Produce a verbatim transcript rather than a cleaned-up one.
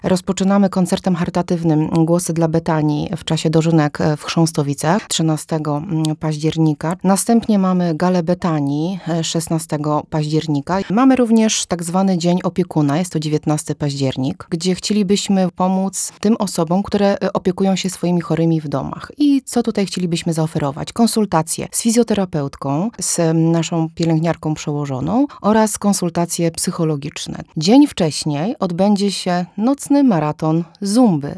Rozpoczynamy koncertem charytatywnym Głosy dla Betanii w czasie dożynek w Chrząstowicach trzynastego października. Następnie mamy Galę Betanii szesnastego października. Mamy również tak zwany Dzień Opiekuna, jest to dziewiętnasty październik, gdzie chcielibyśmy pomóc tym osobom, które opiekują się swoimi chorymi w domach. I co tutaj chcielibyśmy zaoferować? Konsultacje z fizjoterapeutką, z naszą pielęgniarką przełożoną oraz konsultacje psychologiczne. Dzień wcześniej odbędzie się nocny maraton zumby.